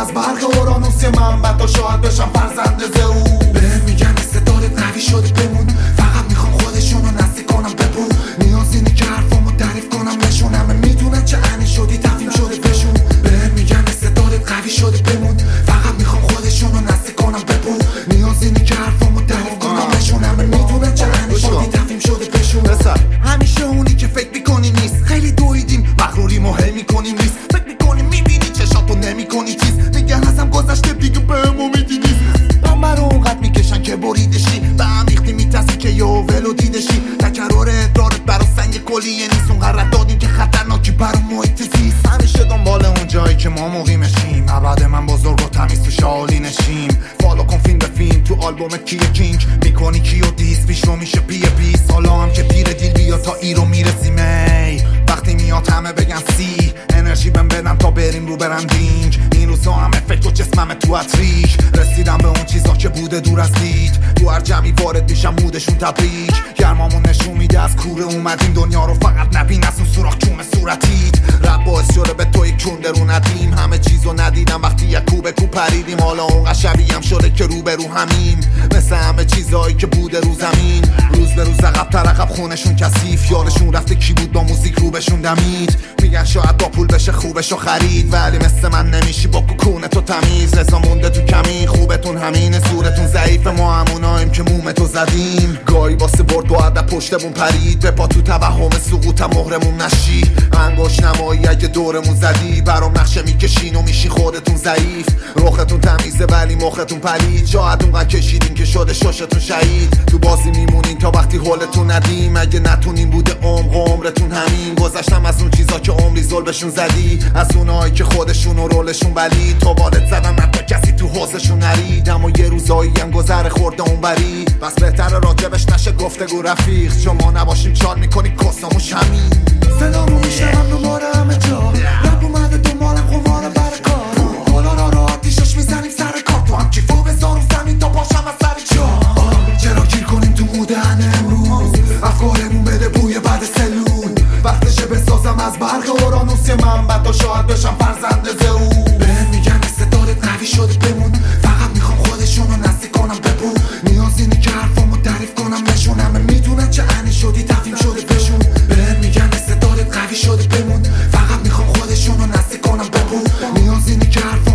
از برق اورانوس من تا شاید بشم فرزند زئو. بهم میگن استعدادت قوی شده بمون، فقط میخوام خودشونو نزدیک کنم ببون. نیازی اینه که حرفامو تعریف کنم بهشون، همه میدونن چه عنی شدی تفهیم شده بهشون. بهم میگن استعدادت قوی شده بمون، فقط میخوام خودشونو نزدیک کنم ببون. نیازی اینه که حرفامو تعریف کنم بهشون، همه میدونن چه عنی شدی تفهیم شده بهشون. همیشه اونی که فکر میکنی نیست، خیلی دویدیم مغروری مهم میکنیم نیست. فکر میکنی میبینی چشاتو نمیکنی چیز، میگن ازم گذشته دیگه بهم امیدی نیست. من رو اونقدر میکشن که بریدشی، به هم ریختی میترسی که یه ولو دیدشی. تکرار ادرارت برا سنگ کلیه نیست، اونقدر رد دادیم که خطرناکی برا محیط زیست. همیشه دنبال اون جایی که ما مقیمشیم، ابد من بزرگ و تمیز تو شالی نشیم. فالو کن فیلم به فیلم تو آلبوم کیه کینگ، میکنی کیو دیس پیش رو میشه پیه پیس. حالا هم که پیر دیل بیا تا ایرو میرسیم. وقتی میاد همه بگن سی، انرژی بهم بدن تا بریم رو برندینگ. این روزا همه فکر و جسمم تو اتریک، رسیدم به اون چیزا که بوده دور از دید. تو هر جمعی وارد میشم مودشون تبریک، گرمامون نشون میده از کوره اومدیم دنیا رو. فقط نبین از اون سوراخ چوم صورتیت، رب باعث شده به توی کنده رو ندیم. همه چیزو ندیدم وقتی یک کوبه کو پریدیم، حالا اون شبیه هم شده که رو به رو همیم. مثل همه چیزایی که بوده رو زمین، روز به روز عقب خونشون کثیف. یادشون رفته کی بود با موزیک رو بهشون دمید. میگن شاید با پول بشه خوبشو خرید، ولی مثل من نمیشی با کوکونه تو تمیز. رضا مونده تو کمی خوبتون همینه، صورتون ضعیف، ما هموناییم که مومتو زدیم. گاهی واسه برد با ادب پشتمون پرید، به پا تو توهم سقوطم مهرمون نشی. انگوش نمایی اگه دورمون زدی، برام نقشه میکشین و میشی خودتون ضعیف. رختون تمیزه ولی مختون پلید، شاید اونقدر کشیدین که شده ششتون شهید. تو بازی میمونین تا وقتی حالتون ندیم، اگه نتونین بوده عمرتون همین. گذشتم از اون چیزا که عمری زلبشون زدی، از اونایی که خودشون و رولشون بلید. تا والد زدن حتی کسی تو حوزشون نرید، اما یه روزایی هم گذر خورده اون بری. بس بهتره راجبش نشه گفتگو رفیق، شما نباشیم چال میکنی کساموش همین. صدامو میشنم دوباره همه جا، رب اومده دنبالم قمار برکار. حالا را آتیشش میزنیم سر کار، تو هم کیفو بذار رو زمین تا باشم از سر جا. چرا گیر کنیم تو مودن امروز، افکارمون بده بوی بعد سلول. وقتشه بسازم از برق اورانوس من تا شاید بشم فرزند زئو. بهم میگن استعدادت قوی شده بمون، فقط میخوام خودشونو نزدیک کنم ببون. نیازی اینه که حرفامو تعریف کنم بهشون، همه میدونن چه عنی شدی تفهیم شده بهشون. بهم میگن استعدادت قوی شده بمون، فقط میخوام خودشونو نزدیک کنم ببون. نیازی اینه که